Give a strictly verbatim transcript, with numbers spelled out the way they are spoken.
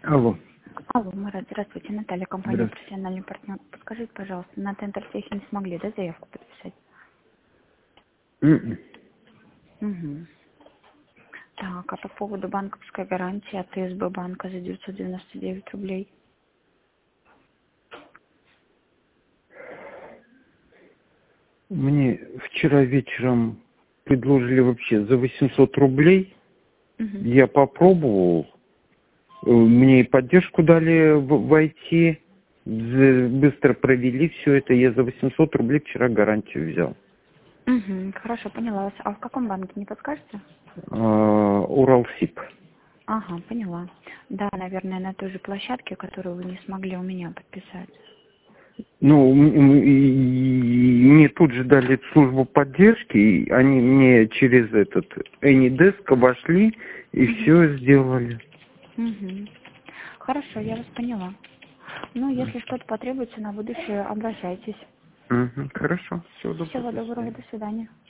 Алло. Алло, Марат, здравствуйте. Наталья, компания Здравствуйте. «Профессиональный партнер». Подскажите, пожалуйста, на Тентерфехе не смогли, да, заявку подписать? М-м. Угу. Так, а по поводу банковской гарантии от ТСБ банка за девятьсот девяносто девять рублей? Мне вчера вечером предложили вообще за восемьсот рублей. Угу. Я попробовал. Э, Мне и поддержку дали в, в ай ти. З- Быстро провели все это. Я за восемьсот рублей вчера гарантию взял. Угу, хорошо, поняла вас. А в каком банке, не подскажете? А, Уралсиб. Ага, поняла. Да, наверное, на той же площадке, которую вы не смогли у меня подписать. Ну, м- м- и- и мне тут же дали службу поддержки, и они мне через этот Anydesk вошли и Угу. все сделали. Угу. Хорошо, я вас поняла. Ну, если что-то потребуется на будущее, обращайтесь. Мгм. Хорошо. Всего доброго. Всего До доброго, свидания. до свидания.